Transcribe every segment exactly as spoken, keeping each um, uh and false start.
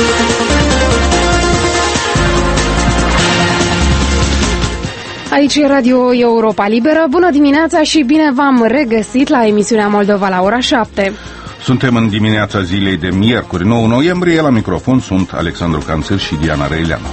Aici e Radio Europa Liberă. Bună dimineața și bine v-am regăsit la emisiunea Moldova la ora șapte. Suntem în dimineața zilei de miercuri, nouă noiembrie. La microfon sunt Alexandru Canțel și Diana Răileanu.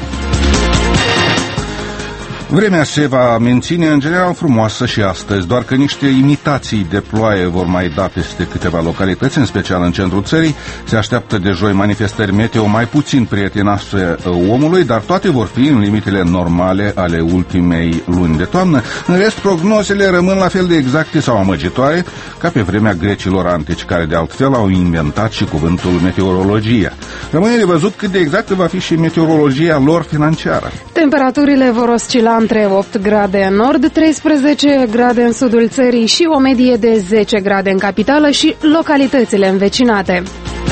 Vremea se va menține în general frumoasă și astăzi, doar că niște imitații de ploaie vor mai da peste câteva localități, în special în centrul țării. Se așteaptă de joi manifestări meteo mai puțin prietenoase omului, dar toate vor fi în limitele normale ale ultimei luni de toamnă. În rest, prognozele rămân la fel de exacte sau amăgitoare ca pe vremea grecilor antici, care de altfel au inventat și cuvântul meteorologia. Rămâne de văzut cât de exactă va fi și meteorologia lor financiară. Temperaturile vor oscila între opt grade în nord, treisprezece grade în sudul țării și o medie de zece grade în capitală și localitățile învecinate.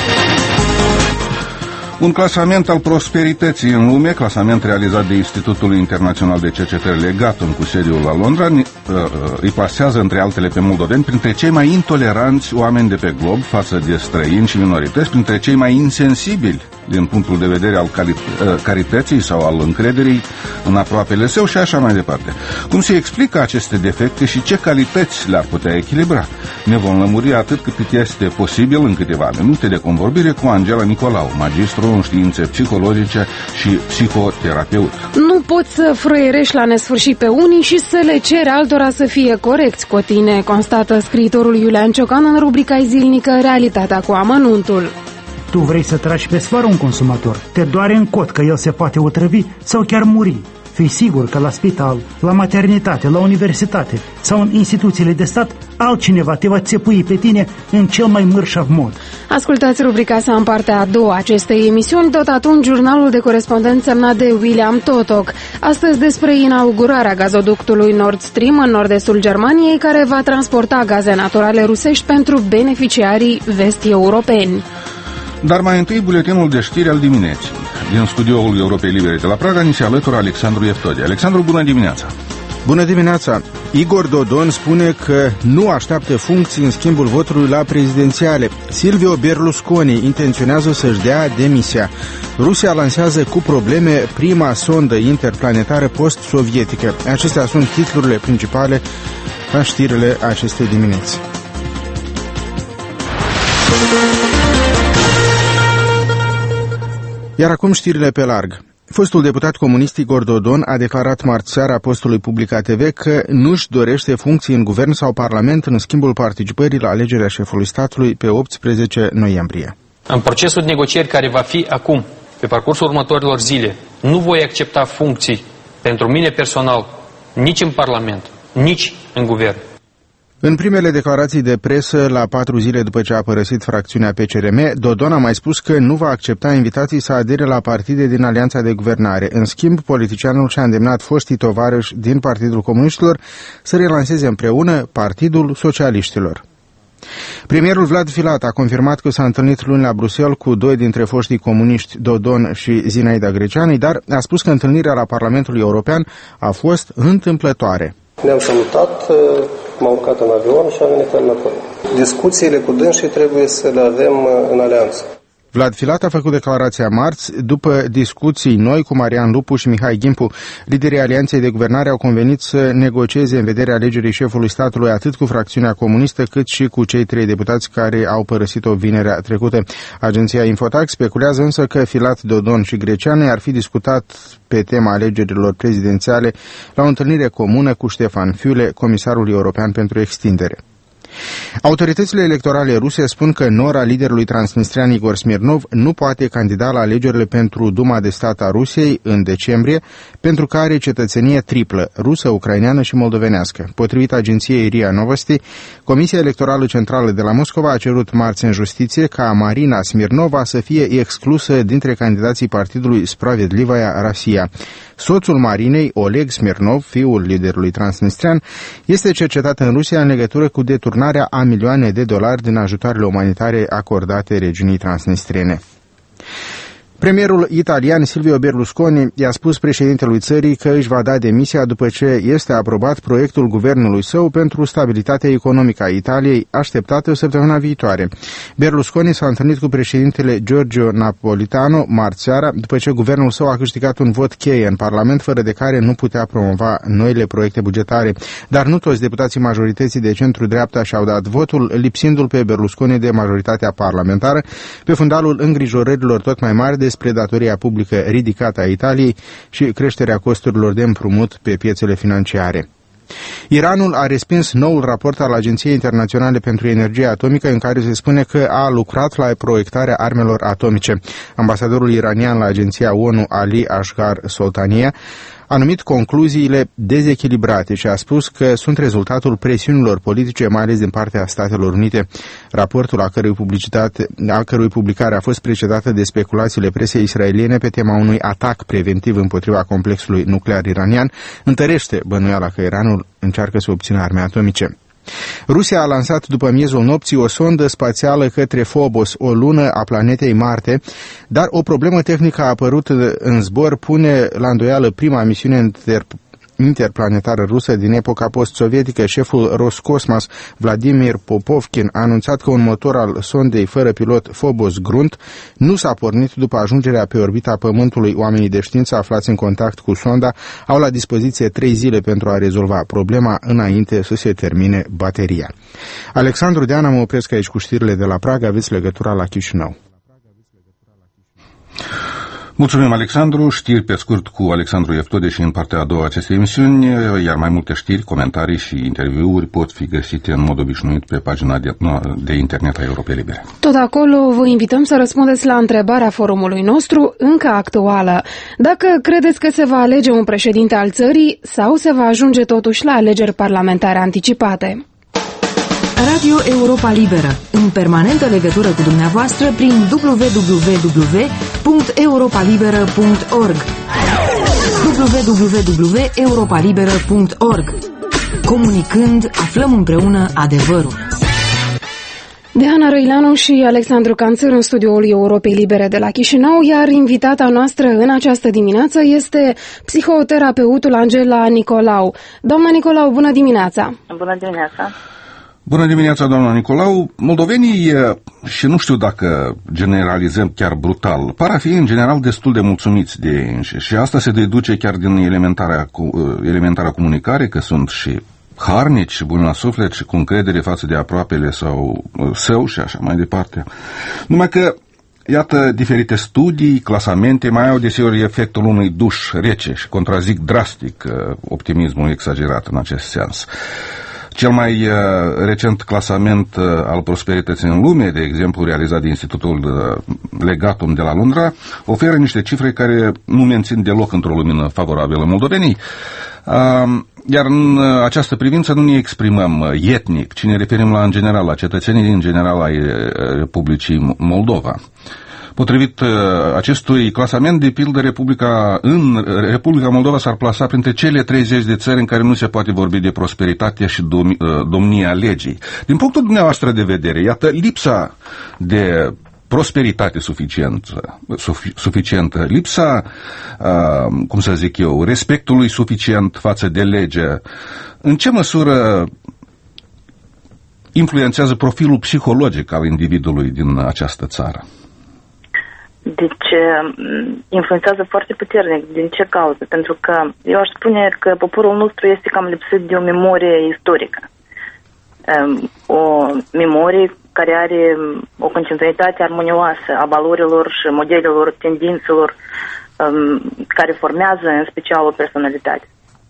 Un clasament al prosperității în lume, clasament realizat de Institutul Internațional de Cercetări Legatum cu sediul la Londra, îi plasează între altele pe moldoveni printre cei mai intoleranți oameni de pe glob față de străini și minorități, printre cei mai insensibili din punctul de vedere al carității sau al încrederii în aproapele său și așa mai departe. Cum se explică aceste defecte și ce calități le-ar putea echilibra? Ne vom lămuri atât cât este posibil în câteva minute de convorbire cu Angela Nicolau, magistru în științe psihologice și psihoterapeut. Nu poți să frăierești la nesfârșit pe unii și să le ceri altora să fie corecți cu tine, constată scriitorul Iulian Ciocan în rubrica zilnică Realitatea cu amănuntul. Tu vrei să tragi pe sfoară un consumator, te doare în cot că el se poate otrăvi sau chiar muri. Fii sigur că la spital, la maternitate, la universitate sau în instituțiile de stat, altcineva te va țepui pe tine în cel mai mărșav mod. Ascultați rubrica sa în partea a doua acestei emisiuni, tot atunci jurnalul de corespondență semnat de William Totok. Astăzi despre inaugurarea gazoductului Nord Stream în nord-estul Germaniei, care va transporta gaze naturale rusești pentru beneficiarii vest europeni. Dar mai întâi buletinul de știri al dimineții. Din studioul Europei Libere de la Praga ni se alătură Alexandru Eftodi. Alexandru, bună dimineața! Bună dimineața! Igor Dodon spune că nu așteaptă funcții în schimbul votului la prezidențiale. Silvio Berlusconi intenționează să-și dea demisia. Rusia lansează cu probleme prima sondă interplanetară post-sovietică. Acestea sunt titlurile principale la știrile acestei dimineți. Iar acum știrile pe larg. Fostul deputat comunist Igor Dodon a declarat marți seara postului Publica T V că nu-și dorește funcții în guvern sau parlament în schimbul participării la alegerea șefului statului pe optsprezece noiembrie. În procesul de negocieri care va fi acum, pe parcursul următorilor zile, nu voi accepta funcții pentru mine personal, nici în parlament, nici în guvern. În primele declarații de presă, la patru zile după ce a părăsit fracțiunea P C R M, Dodon a mai spus că nu va accepta invitații să adere la partide din alianța de guvernare. În schimb, politicianul și-a îndemnat foștii tovarăși din Partidul Comuniștilor să relanseze împreună Partidul Socialiștilor. Premierul Vlad Filat a confirmat că s-a întâlnit luni la Bruxelles cu doi dintre foștii comuniști, Dodon și Zinaida Greceanu, dar a spus că întâlnirea la Parlamentul European a fost întâmplătoare. Ne-am salutat, m-am urcat în avion și am venit înapoi. Discuțiile cu dânsii trebuie să le avem în alianță. Vlad Filat a făcut declarația marți după discuții noi cu Marian Lupu și Mihai Ghimpu. Liderii Alianței de Guvernare au convenit să negocieze în vederea alegerii șefului statului atât cu fracțiunea comunistă cât și cu cei trei deputați care au părăsit-o vinerea trecută. Agenția Infotax speculează însă că Filat, Dodon și Greceanu ar fi discutat pe tema alegerilor prezidențiale la o întâlnire comună cu Ștefan Füle, comisarul european pentru extindere. Autoritățile electorale ruse spun că nora liderului transnistrian Igor Smirnov nu poate candida la alegerile pentru Duma de Stat a Rusiei în decembrie, pentru că are cetățenie triplă, rusă, ucraineană și moldovenească. Potrivit agenției R I A Novosti, Comisia Electorală Centrală de la Moscova a cerut marți în justiție ca Marina Smirnova să fie exclusă dintre candidații partidului Spravedlivaya Rossiya. Soțul Marinei, Oleg Smirnov, fiul liderului transnistrian, este cercetat în Rusia în legătură cu deturnarea a milioane de dolari din ajutoarele umanitare acordate regiunii transnistriene. Premierul italian Silvio Berlusconi i-a spus președintelui țării că își va da demisia după ce este aprobat proiectul guvernului său pentru stabilitatea economică a Italiei, așteptată săptămâna viitoare. Berlusconi s-a întâlnit cu președintele Giorgio Napolitano marți seara, după ce guvernul său a câștigat un vot cheie în Parlament, fără de care nu putea promova noile proiecte bugetare. Dar nu toți deputații majorității de centru-dreapta și-au dat votul, lipsindu-l pe Berlusconi de majoritatea parlamentară, pe fundalul îngrijorărilor tot mai mari despre datoria publică ridicată a Italiei și creșterea costurilor de împrumut pe piețele financiare. Iranul a respins noul raport al Agenției Internaționale pentru Energie Atomică, în care se spune că a lucrat la proiectarea armelor atomice. Ambasadorul iranian la Agenția ONU, Ali Asghar Soltania, a numit concluziile dezechilibrate și a spus că sunt rezultatul presiunilor politice, mai ales din partea Statelor Unite. Raportul, a cărui, publicitate, a cărui publicare a fost precedată de speculațiile presei israeliene pe tema unui atac preventiv împotriva complexului nuclear iranian, întărește bănuiala că Iranul încearcă să obțină arme atomice. Rusia a lansat după miezul nopții o sondă spațială către Phobos, o lună a planetei Marte, dar o problemă tehnică a apărut în zbor, pune la îndoială prima misiune inter interplanetară rusă din epoca post-sovietică. Șeful Roscosmos, Vladimir Popovkin, a anunțat că un motor al sondei fără pilot Phobos Grunt nu s-a pornit după ajungerea pe orbita Pământului. Oamenii de știință aflați în contact cu sonda au la dispoziție trei zile pentru a rezolva problema înainte să se termine bateria. Alexandru Deana, mă opresc aici cu știrile de la Praga, aveți legătura la Chișinău. Mulțumim, Alexandru. Știri pe scurt cu Alexandru Eftode și în partea a doua acestei emisiuni, iar mai multe știri, comentarii și interviuri pot fi găsite în mod obișnuit pe pagina de, de internet a Europei Libere. Tot acolo vă invităm să răspundeți la întrebarea forumului nostru, încă actuală. Dacă credeți că se va alege un președinte al țării sau se va ajunge totuși la alegeri parlamentare anticipate? Radio Europa Liberă, în permanentă legătură cu dumneavoastră prin w w w punct europa liberă punct org w w w punct europa liberă punct org. Comunicând, aflăm împreună adevărul. Deana Răileanu și Alexandru Canțăr în studioul Europei Libere de la Chișinău, iar invitata noastră în această dimineață este psihoterapeutul Angela Nicolau. Doamna Nicolau, bună dimineața! Bună dimineața! Bună dimineața, doamna Nicolau. Moldovenii, și nu știu dacă generalizăm chiar brutal, par a fi în general destul de mulțumiți de ei înșiși. Și asta se deduce chiar din elementarea, elementarea comunicare, că sunt și harnici și buni la suflet și cu încredere față de aproapele sau său și așa mai departe. Numai că, iată, diferite studii, clasamente mai au deseori efectul unui duș rece și contrazic drastic optimismul exagerat în acest sens. Cel mai uh, recent clasament uh, al prosperității în lume, de exemplu, realizat de Institutul uh, Legatum de la Londra, oferă niște cifre care nu mențin deloc într-o lumină favorabilă moldovenii. Uh, iar în uh, această privință nu ne exprimăm uh, etnic, ci ne referim la, în general, la cetățenii în general ai uh, Republicii Moldova. Potrivit uh, acestui clasament, de pildă, Republica, în Republica Moldova s-ar plasa printre cele treizeci de țări în care nu se poate vorbi de prosperitate și dom, uh, domnia legii. Din punctul dumneavoastră de vedere, iată, lipsa de prosperitate suficientă, sufi, suficientă lipsa, uh, cum să zic eu, respectului suficient față de lege, în ce măsură influențează profilul psihologic al individului din această țară? Deci, influențează foarte puternic. Din ce cauză? Pentru că eu aș spune că poporul nostru este cam lipsit de o memorie istorică. O memorie care are o continuitate armonioasă a valorilor și modelelor, tendințelor care formează în special o personalitate.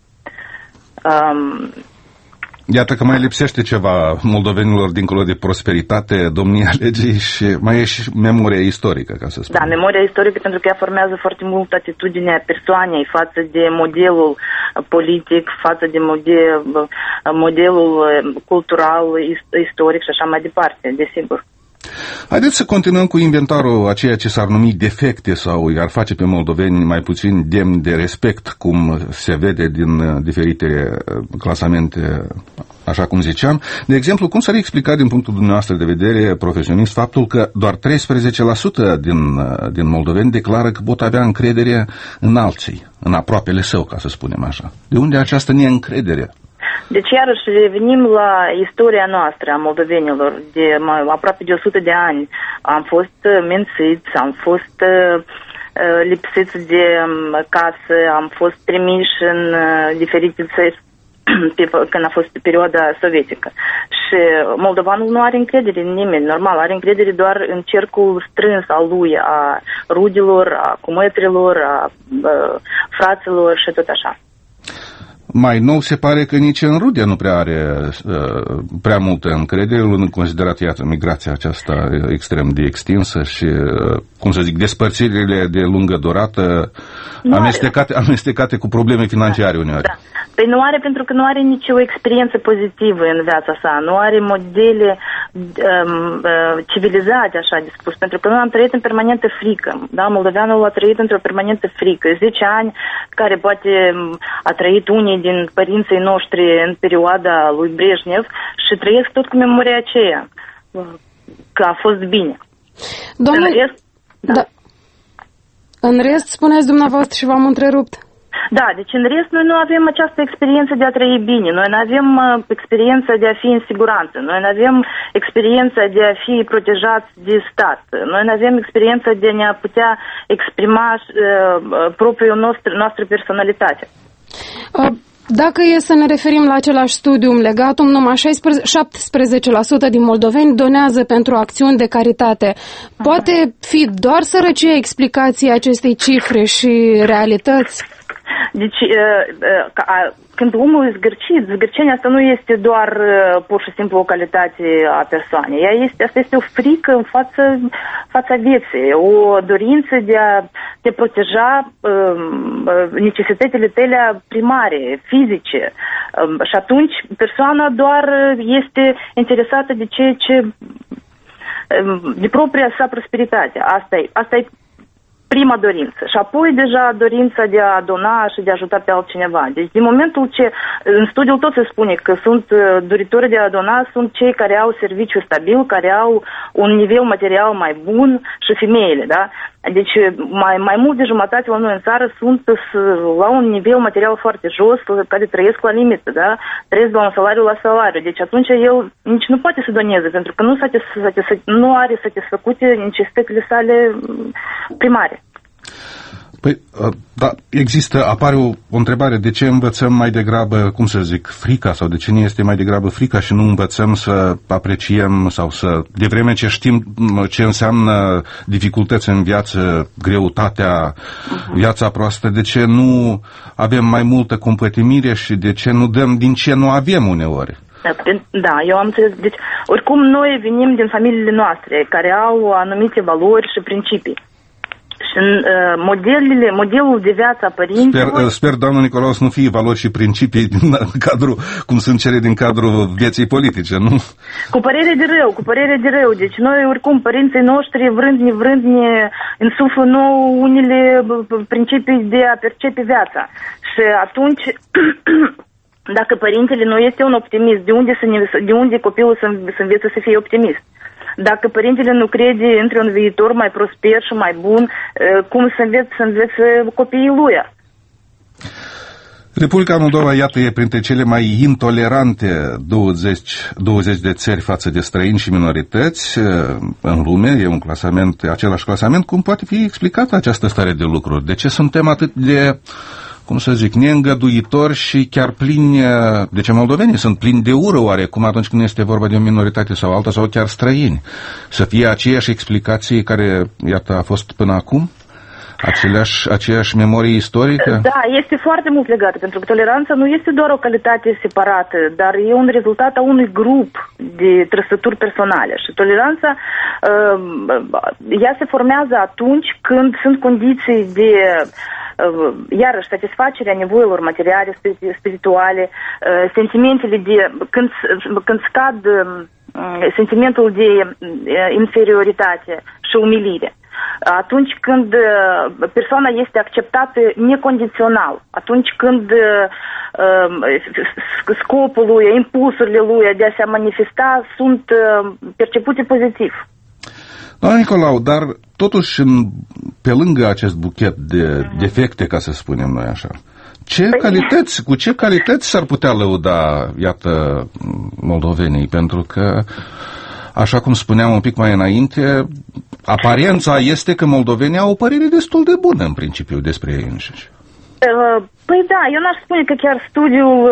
Iată că mai lipsește ceva moldovenilor dincolo de prosperitate, domnia legii și mai e și memoria istorică, ca să spun. Da, memoria istorică, pentru că ea formează foarte mult atitudinea persoanei față de modelul politic, față de modelul cultural, istoric și așa mai departe, desigur. Haideți să continuăm cu inventarul a ceea ce s-ar numi defecte sau i-ar face pe moldoveni mai puțin demni de respect, cum se vede din diferite clasamente, așa cum ziceam. De exemplu, cum s-ar explica din punctul dumneavoastră de vedere profesionist faptul că doar treisprezece la sută din, din moldoveni declară că pot avea încredere în alții, în aproapele său, ca să spunem așa? De unde această neîncredere? Deci, iarăși, revenim la istoria noastră a moldovenilor. De aproape de o sută de ani am fost mințiți, am fost uh, lipsiți de casă, am fost trimiși în uh, diferite țări când a fost perioada sovietică. Și moldovanul nu are încredere în nimeni, normal, are încredere doar în cercul strâns al lui, a rudilor, a cumătrilor, a uh, fraților și tot așa. Mai nou se pare că nici în Rudia nu prea are uh, prea multă încredere, luând considerat, iată, migrația aceasta extrem de extinsă și, uh, cum să zic, despărțirile de lungă durată amestecate, amestecate cu probleme financiare uneori. Da. Păi nu are, pentru că nu are nicio experiență pozitivă în viața sa, nu are modele um, uh, civilizate, așa de spus, pentru că noi am trăit în permanentă frică, da? Moldoveanul a trăit într-o permanentă frică, zece ani care poate a trăit unii din părinții noștri în perioada lui Brejnev și trăiesc tot cu memoria aceea, că a fost bine. Domnul... În rest, da. Da. În rest, spuneți dumneavoastră și v-am întrerupt. Da, deci în rest noi nu avem această experiență de a trăi bine, noi nu avem uh, experiența de a fi în siguranță, noi nu avem experiența de a fi protejați de stat, noi nu avem experiența de a ne putea exprima uh, propriul nostru, noastră personalitate. Uh. Dacă e să ne referim la același studiu Legatum, numai șaptesprezece la sută din moldoveni donează pentru acțiuni de caritate. Poate fi doar sărăcia explicației acestei cifre și realități? Deci, când omul e zgârcit, zgârcenia asta nu este doar pur și simplu o calitate a persoanei. Ea este, asta este o frică în fața, fața vieții, o dorință de a te proteja um, necesitățile tale primare, fizice. Um, și atunci persoana doar este interesată de ceea ce, um, de propria sa prosperitate. Asta e, asta e prima dorință. Și apoi deja dorința de a dona și de a ajuta pe altcineva. Deci din momentul ce, în studiul tot se spune că sunt doritori de a dona, sunt cei care au serviciu stabil, care au un nivel material mai bun și femeile, da? Deci mai, mai mult de jumătate la noi în țară sunt la un nivel material foarte jos, care trăiesc la limită, da? Trăiesc de la un salariu la salariu. Deci atunci el nici nu poate să doneze, pentru că nu, satis, satis, nu are satisfăcute necesitățile sale primare. Păi, da, există, apare o, o întrebare, de ce învățăm mai degrabă, cum să zic, frica, sau de ce ne este mai degrabă frica și nu învățăm să apreciem sau să, de vreme ce știm ce înseamnă dificultăți în viață, greutatea, viața proastă, de ce nu avem mai multă compătimire și de ce nu dăm din ce nu avem uneori? Da, eu am înțeles. Deci, oricum, noi venim din familiile noastre, care au anumite valori și principii. Și uh, modelele, modelul de viață a părinților... Sper, sper, doamnă Nicolau, să nu fie valori și principii din cadrul, cum sunt cele din cadrul vieții politice, nu? Cu părere de rău, cu părere de rău. Deci noi, oricum, părinții noștri, vrând nevrând, ne însuflă nouă unele principii de a percepe viața. Și atunci... Dacă părintele nu este un optimist, de unde, să ne, de unde copilul să, să învețe să fie optimist? Dacă părintele nu crede într-un viitor mai prosper și mai bun, cum să învețe, să învețe copiii lui? Republica Moldova, iată, e printre cele mai intolerante douăzeci, douăzeci de țări față de străini și minorități în lume. E un clasament, același clasament. Cum poate fi explicată această stare de lucruri? De ce suntem atât de, cum să zic, neîngăduitori și chiar plini, de ce moldovenii sunt plini de ură oarecum atunci când este vorba de o minoritate sau alta sau chiar străini? Să fie aceeași explicație care, iată, a fost până acum? Aceleași, aceeași memorie istorică? Da, este foarte mult legată, pentru că toleranța nu este doar o calitate separată, dar e un rezultat a unui grup de trăsături personale. Și toleranța, uh, ea se formează atunci când sunt condiții de, uh, iarăși, satisfacerea nevoilor materiale, spirituale, uh, sentimentele de, când, când scad... Uh, sentimentul de inferioritate și umilire. Atunci când persoana este acceptată necondițional, atunci când scopul lui, impulsurile lui de a se manifesta sunt percepute pozitiv. Doamna Nicolau, dar totuși pe lângă acest buchet de defecte, ca să spunem noi așa, ce calități, cu ce calități s-ar putea lăuda, iată, moldovenii? Pentru că, așa cum spuneam un pic mai înainte, aparența este că moldovenii au o părere destul de bună în principiu despre ei înșiși. Păi da, eu n-aș spune că chiar studiul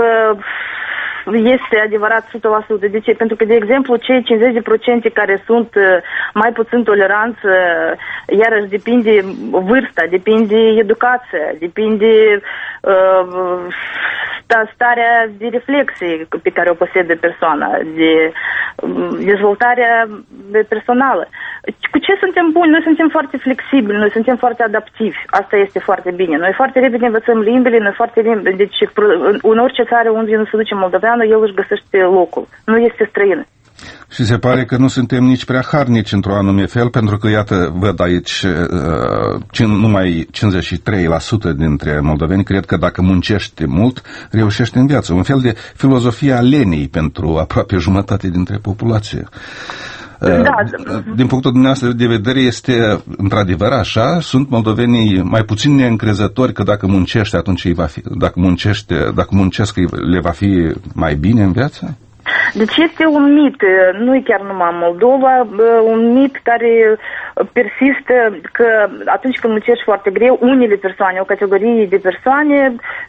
este adevărat o sută la sută. De ce? Pentru că, de exemplu, cei cincizeci la sută care sunt mai puțin toleranți, iarăși depinde vârsta, depinde educația, depinde uh, starea de reflexie pe care o posedă persoana, de dezvoltarea personală. Cu ce suntem buni? Noi suntem foarte flexibili, noi suntem foarte adaptivi. Asta este foarte bine. Noi foarte repede învățăm limbile, noi foarte repede. Deci, în orice țară unde nu se duce moldoveană, el își găsește locul. Nu este străin. Și se pare că nu suntem nici prea harnici într-un anume fel, pentru că, iată, văd aici, uh, numai cincizeci și trei la sută dintre moldoveni cred că dacă muncești mult, reușești în viață. Un fel de filozofie a lenii pentru aproape jumătate dintre populație. Da. Din punctul dumneavoastră de vedere este într-adevăr așa? Sunt moldovenii mai puțin neîncrezători că dacă muncește, atunci îi va fi, dacă muncește, dacă muncesc, le va fi mai bine în viață? Deci este un mit, nu e chiar numai în Moldova, un mit care persistă că atunci când muncești foarte greu, unele persoane, o categorie de persoane,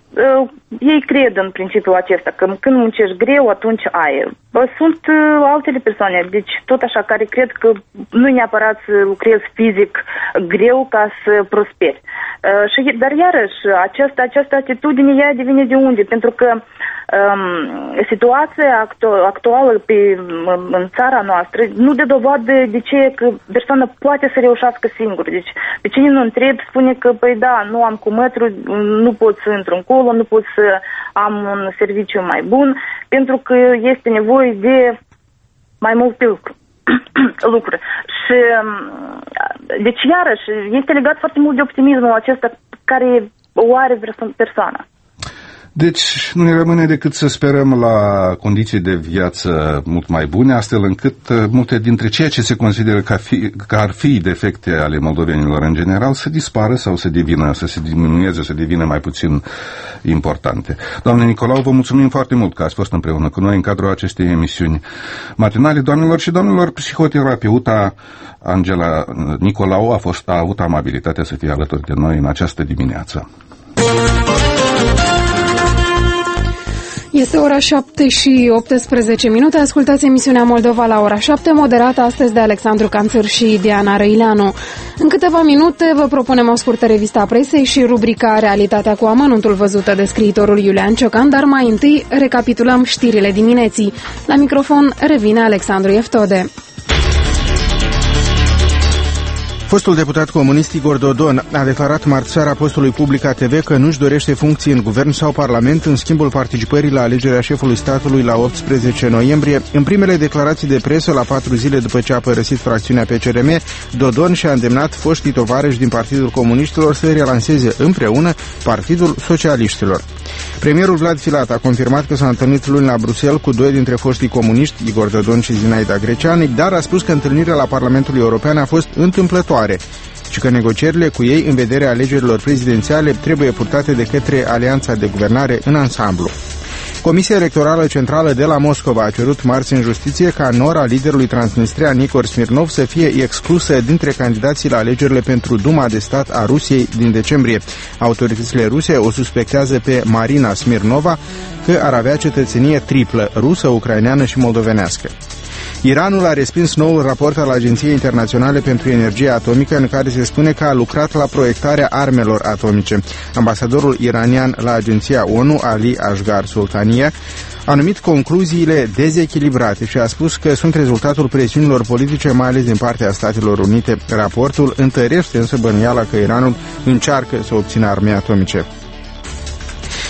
ei cred în principiul acesta, că când muncești greu, atunci ai. Sunt altele persoane, deci tot așa, care cred că nu neapărat să lucrezi fizic greu ca să prosperi. Dar iarăși, această, această atitudine ea devine de unde? Pentru că um, situația actu- actuală pe, în țara noastră nu dă dovadă de ce că persoana poate să reușească singur. Deci pe cine nu întreb spune că păi da, nu am cu metru, nu pot să intru încolo, nu pot să am un serviciu mai bun, pentru că este nevoie de mai multe lucruri. lucruri. Și deci iarăși este legat foarte mult de optimismul acesta care o are persoana. Deci nu ne rămâne decât să sperăm la condiții de viață mult mai bune, astfel încât multe dintre ceea ce se consideră că, fi, că ar fi defecte ale moldovenilor în general să dispară sau să devină, să se diminueze, să devină mai puțin importante. Doamne Nicolau, vă mulțumim foarte mult că ați fost împreună cu noi în cadrul acestei emisiuni matinale. Doamnelor și domnilor, psihoterapeuta Angela Nicolau a fost a avut amabilitatea să fie alături de noi în această dimineață. Este ora șapte și optsprezece minute. Ascultați emisiunea Moldova la ora șapte, moderată astăzi de Alexandru Canțăr și Diana Răileanu. În câteva minute vă propunem o scurtă revistă a presei și rubrica Realitatea cu amănuntul, văzută de scriitorul Iulian Ciocan, dar mai întâi recapitulăm știrile dimineții. La microfon revine Alexandru Eftode. Fostul deputat comunist Igor Dodon a declarat marți seara postului public A T V că nu-și dorește funcții în guvern sau parlament în schimbul participării la alegerea șefului statului la optsprezece noiembrie. În primele declarații de presă, la patru zile după ce a părăsit fracțiunea P C R M, Dodon și-a îndemnat foștii tovarăși din Partidul Comuniștilor să relanseze împreună Partidul Socialiștilor. Premierul Vlad Filat a confirmat că s-a întâlnit luni la Bruxelles cu doi dintre foștii comuniști, Igor Dodon și Zinaida Greceanu, dar a spus că întâlnirea la Parlamentul European a fost întâmplătoare și că negocierile cu ei în vederea alegerilor prezidențiale trebuie purtate de către Alianța de Guvernare în ansamblu. Comisia Electorală Centrală de la Moscova a cerut marți în justiție ca nora liderului transnistrean Igor Smirnov să fie exclusă dintre candidații la alegerile pentru Duma de Stat a Rusiei din decembrie. Autoritățile ruse o suspectează pe Marina Smirnova că ar avea cetățenie triplă, rusă, ucraineană și moldovenească. Iranul a respins noul raport al Agenției Internaționale pentru Energie Atomică, în care se spune că a lucrat la proiectarea armelor atomice. Ambasadorul iranian la Agenția ONU, Ali Ashgar Sultania, a numit concluziile dezechilibrate și a spus că sunt rezultatul presiunilor politice, mai ales din partea Statelor Unite. Raportul întărește însă bănuiala că Iranul încearcă să obțină arme atomice.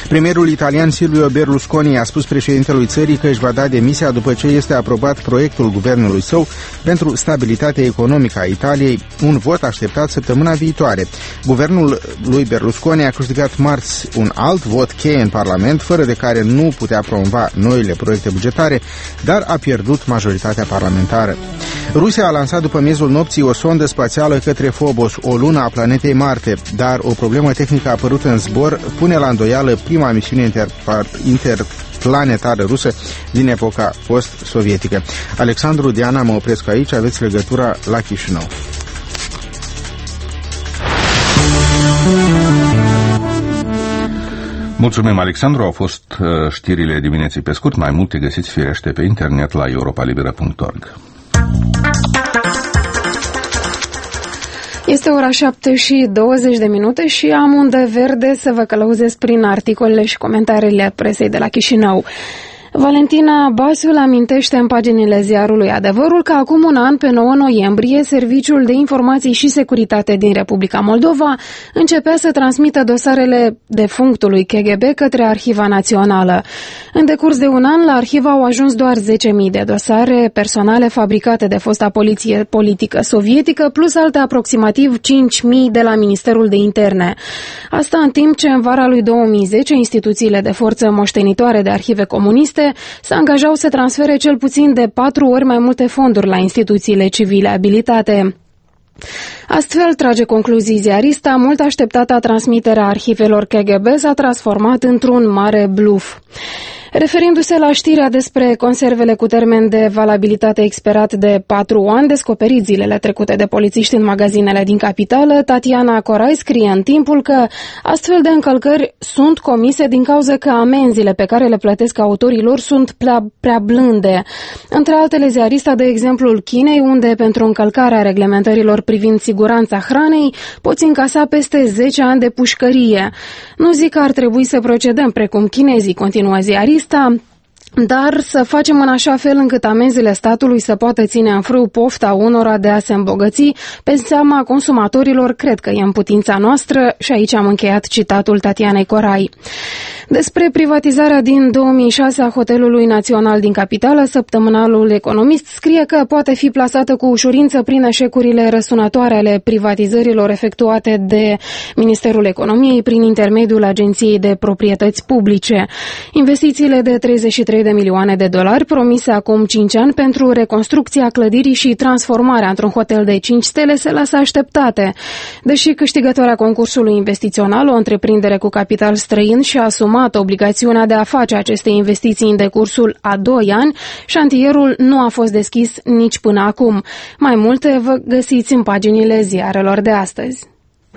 Premierul italian Silvio Berlusconi a spus președintelui țării că își va da demisia după ce este aprobat proiectul guvernului său pentru stabilitatea economică a Italiei, un vot așteptat săptămâna viitoare. Guvernul lui Berlusconi a câștigat marți un alt vot cheie în Parlament, fără de care nu putea promova noile proiecte bugetare, dar a pierdut majoritatea parlamentară. Rusia a lansat după miezul nopții o sondă spațială către Phobos, o lună a planetei Marte, dar o problemă tehnică a apărut în zbor pune la îndoială prima misiune interplanetară rusă din epoca post-sovietică. Alexandru, Diana, mă opresc aici, aveți legătura la Chișinău. Mulțumim, Alexandru. Au fost uh, știrile dimineții pe scurt. Mai multe găsiți firește pe internet la europa libera punct org. Este ora șapte și douăzeci de minute și am unde verde să vă călăuzesc prin articolele și comentariile presei de la Chișinău. Valentina Basiul amintește în paginile ziarului Adevărul că acum un an, pe nouă noiembrie, Serviciul de Informații și Securitate din Republica Moldova începea să transmită dosarele defunctului K G B către Arhiva Națională. În decurs de un an, la arhivă au ajuns doar zece mii de dosare personale fabricate de fosta poliție politică sovietică, plus alte aproximativ cinci mii de la Ministerul de Interne. Asta în timp ce în vara lui două mii zece instituțiile de forță moștenitoare de arhive comuniste se angajau să transfere cel puțin de patru ori mai multe fonduri la instituțiile civile abilitate. Astfel, trage concluzii ziarista, mult așteptata transmiterea arhivelor K G B s-a transformat într-un mare bluf. Referindu-se la știrea despre conservele cu termen de valabilitate expirat de patru ani, descoperit zilele trecute de polițiști în magazinele din capitală, Tatiana Corai scrie în Timpul că astfel de încălcări sunt comise din cauza că amenziile pe care le plătesc autorii lor sunt prea, prea blânde. Între altele, ziarista dă exemplul Chinei, unde pentru încălcarea reglementărilor privind siguranța hranei poți încasa peste zece ani de pușcărie. Nu zic că ar trebui să procedăm precum chinezii, continuă ziarista, dar să facem în așa fel încât amenziile statului să poată ține în frâu pofta unora de a se îmbogăți pe seama consumatorilor, cred că e în putința noastră, și aici am încheiat citatul Tatianei Corai. Despre privatizarea din două mii șase a Hotelului Național din capitală, Săptămânalul Economist scrie că poate fi plasată cu ușurință prin eșecurile răsunătoare ale privatizărilor efectuate de Ministerul Economiei prin intermediul Agenției de Proprietăți Publice. Investițiile de treizeci și trei de milioane de dolari promise acum cinci ani pentru reconstrucția clădirii și transformarea într-un hotel de cinci stele se lasă așteptate. Deși câștigătoarea concursului investițional, o întreprindere cu capital străin, și-a asumat obligațiunea de a face aceste investiții în decursul a doi ani, șantierul nu a fost deschis nici până acum. Mai multe vă găsiți în paginile ziarelor de astăzi.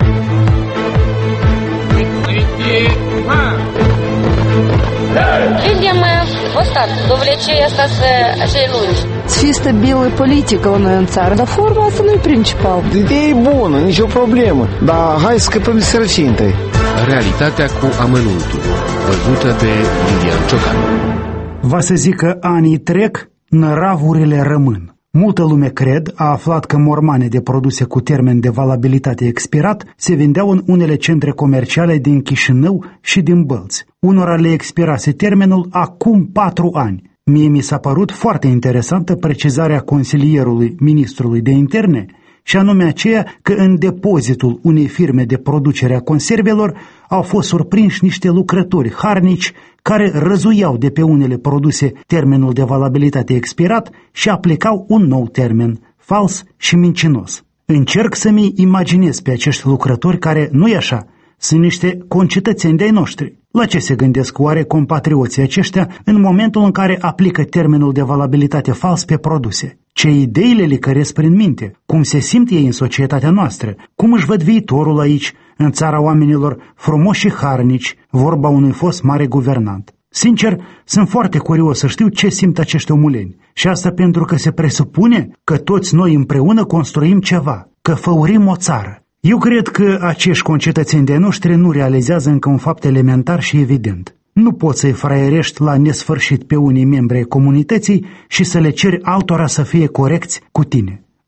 Людям вот так, до влечения остаться așa lungi. Чисто белая политика у нас țară, dar forma asta nu e principal. Ideea e bună, nicio problemă, dar hai să scăpăm de sărăcie întâi. Realitatea cu amănuntul, văzută de Lilian Ciocan. Va să zic că anii trec, năravurile rămân. Multă lume, cred, a aflat că mormane de produse cu termen de valabilitate expirat se vindeau în unele centre comerciale din Chișinău și din Bălți. Unora le expirase termenul acum patru ani. Mie mi s-a părut foarte interesantă precizarea consilierului ministrului de interne, și anume aceea că în depozitul unei firme de producere a conservelor au fost surprinși niște lucrători harnici care răzuiau de pe unele produse termenul de valabilitate expirat și aplicau un nou termen, fals și mincinos. Încerc să-mi imaginez pe acești lucrători care, nu-i așa, sunt niște concetățeni de-ai noștri. La ce se gândesc oare compatrioții aceștia în momentul în care aplică termenul de valabilitate fals pe produse? Ce idei le licăresc prin minte? Cum se simt ei în societatea noastră? Cum își văd viitorul aici, în țara oamenilor frumoși și harnici, vorba unui fost mare guvernant? Sincer, sunt foarte curios să știu ce simt acești omuleni. Și asta pentru că se presupune că toți noi împreună construim ceva, că făurim o țară. Eu cred că acești concetățeni de noștri nu realizează încă un fapt elementar și evident. Nu poți să-i fraierești la nesfârșit pe unii membri ai comunității și să le ceri altora să fie corecți cu tine.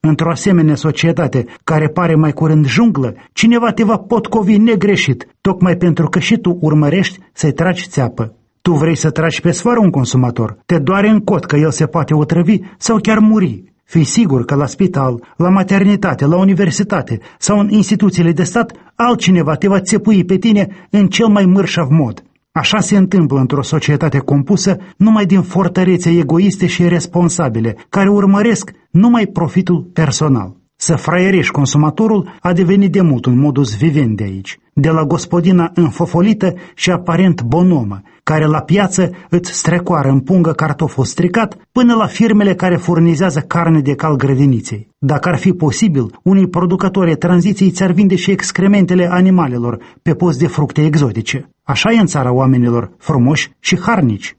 Într-o asemenea societate, care pare mai curând junglă, cineva te va potcovi negreșit, tocmai pentru că și tu urmărești să-i tragi țeapă. Tu vrei să tragi pe sfoară un consumator, te doare în cot că el se poate otrăvi sau chiar muri. Fii sigur că la spital, la maternitate, la universitate sau în instituțiile de stat, altcineva te va țepui pe tine în cel mai mărșav mod. Așa se întâmplă într-o societate compusă numai din fortărețe egoiste și irresponsabile, care urmăresc numai profitul personal. Să fraierești consumatorul a devenit de mult un modus vivendi aici, de la gospodina înfofolită și aparent bonomă, care la piață îți strecoară în pungă cartoful stricat, până la firmele care furnizează carne de cal grădiniței. Dacă ar fi posibil, unii producători ai tranziției ți-ar vinde și excrementele animalelor pe post de fructe exotice. Așa e în țara oamenilor frumoși și harnici.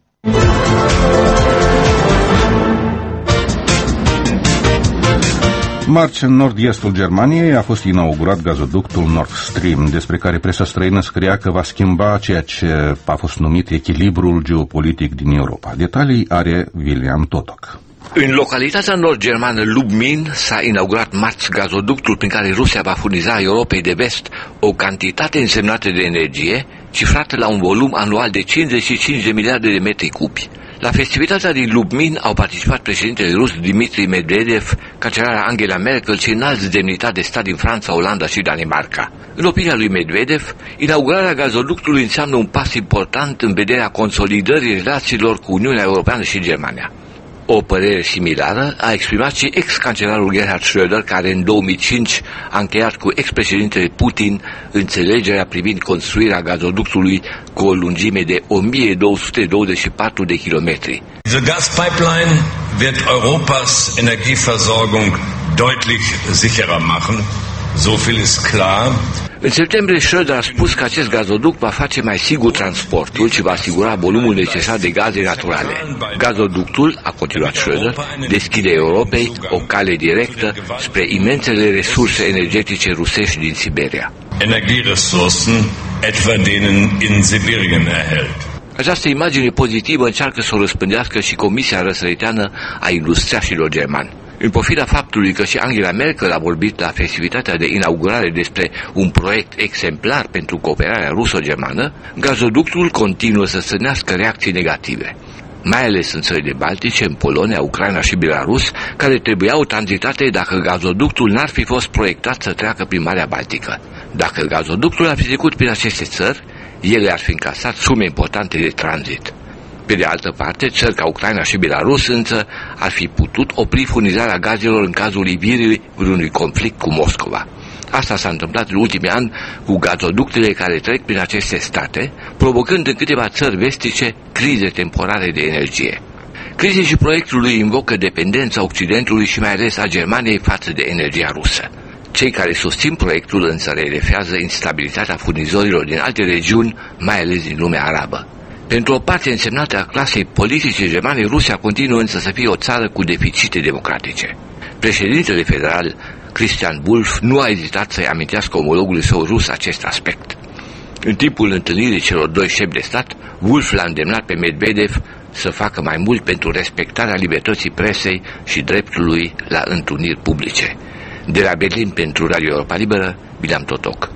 Marți, în nord-estul Germaniei a fost inaugurat gazoductul Nord Stream, despre care presa străină scria că va schimba ceea ce a fost numit echilibrul geopolitic din Europa. Detalii are William Totok. În localitatea nord-germană Lubmin s-a inaugurat marți gazoductul prin care Rusia va furniza Europei de vest o cantitate însemnată de energie, cifrată la un volum anual de cincizeci și cinci de miliarde de metri cubi. La festivitatea din Lubmin au participat președintele rus Dmitri Medvedev, cancelara Angela Merkel și înalți demnitari de stat din Franța, Olanda și Danemarca. În opinia lui Medvedev, inaugurarea gazoductului înseamnă un pas important în vederea consolidării relațiilor cu Uniunea Europeană și Germania. O părere similară a exprimat și ex-cancelarul Gerhard Schröder, care în două mii cinci a încheiat cu ex-președintele Putin înțelegerea privind construirea gazoductului cu o lungime de o mie două sute douăzeci și patru de kilometri. Diese Gaspipeline wird Europas Energieversorgung deutlich sicherer machen. So viel ist klar. În septembrie, Schröder a spus că acest gazoduct va face mai sigur transportul și va asigura volumul necesar de gaze naturale. Gazoductul, a continuat Schröder, deschide Europei o cale directă spre imensele resurse energetice rusești din Siberia. Energieressourcen, etwa denen in Sibirien erhält. Această imagine pozitivă încearcă să o răspândească și Comisia Răsăriteană a Industriașilor Germani. În pofida faptului că și Angela Merkel a vorbit la festivitatea de inaugurare despre un proiect exemplar pentru cooperarea ruso-germană, gazoductul continuă să stârnească reacții negative, mai ales în țările baltice, în Polonia, Ucraina și Belarus, care trebuiau tranzitate dacă gazoductul n-ar fi fost proiectat să treacă prin Marea Baltică. Dacă gazoductul ar fi trecut prin aceste țări, ele ar fi încasat sume importante de tranzit. Pe de altă parte, țări ca Ucraina și Belarus însă ar fi putut opri furnizarea gazelor în cazul ivirii vreunui conflict cu Moscova. Asta s-a întâmplat în ultimii ani cu gazoductele care trec prin aceste state, provocând în câteva țări vestice crize temporare de energie. Crize și proiectul lui invocă dependența Occidentului și mai ales a Germaniei față de energia rusă. Cei care susțin proiectul însă relefează instabilitatea furnizorilor din alte regiuni, mai ales din lumea arabă. Pentru o parte însemnată a clasei politice germane, Rusia continuă însă să fie o țară cu deficite democratice. Președintele federal, Christian Wulff, nu a ezitat să-i amintească omologului său rus acest aspect. În timpul întâlnirii celor doi șefi de stat, Wulff l-a îndemnat pe Medvedev să facă mai mult pentru respectarea libertății presei și dreptului la întruniri publice. De la Berlin pentru Radio Europa Liberă, William Totok.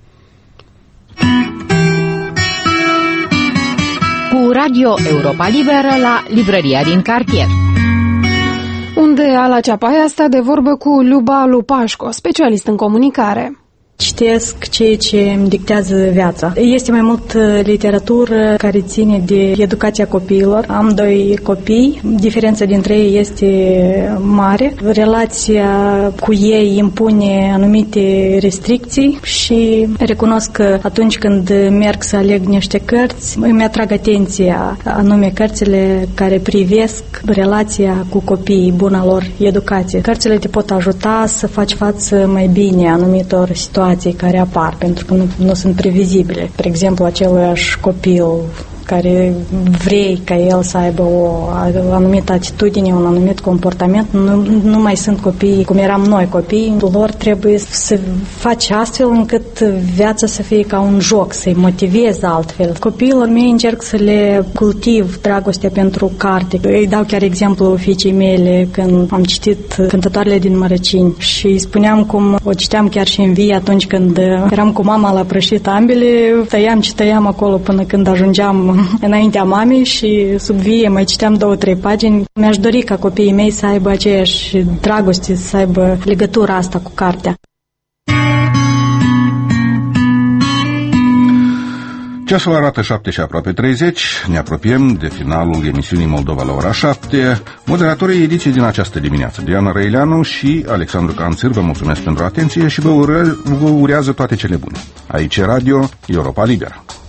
Cu Radio Europa Liberă la librăria din cartier. Unde Ala Ceapaia stă de vorbă cu Luba Lupașco, specialist în comunicare. Citesc ceea ce îmi dictează viața. Este mai mult literatură care ține de educația copiilor. Am doi copii, diferența dintre ei este mare. Relația cu ei impune anumite restricții și recunosc că atunci când merg să aleg niște cărți, îmi atrag atenția anume cărțile care privesc relația cu copiii, buna lor educație. Cărțile te pot ajuta să faci față mai bine anumitor situații care apar, pentru că nu, nu sunt previzibile. De exemplu, aceluiași copil care vrei ca el să aibă o anumită atitudine, un anumit comportament, nu, nu mai sunt copii cum eram noi copii. Lor trebuie să faci astfel încât viața să fie ca un joc, să-i motivezi altfel. Copiilor mei încerc să le cultiv dragostea pentru carte. Îi dau chiar exemplu fiicei mele când am citit Cântătoarele din Mărăcini și îi spuneam cum o citeam chiar și în vie atunci când eram cu mama la prășit ambele, tăiam și tăiam acolo până când ajungeam înaintea mamei și sub vie mai citeam două, trei pagini. Mi-aș dori ca copiii mei să aibă aceeași dragoste, să aibă legătura asta cu cartea. Ceasul arată șapte și aproape treizeci, ne apropiem de finalul emisiunii Moldova la ora șapte. Moderatorii ediției din această dimineață, Diana Răileanu și Alexandru Canțir, vă mulțumesc pentru atenție și vă, ure- vă urează toate cele bune. Aici e Radio Europa Liberă.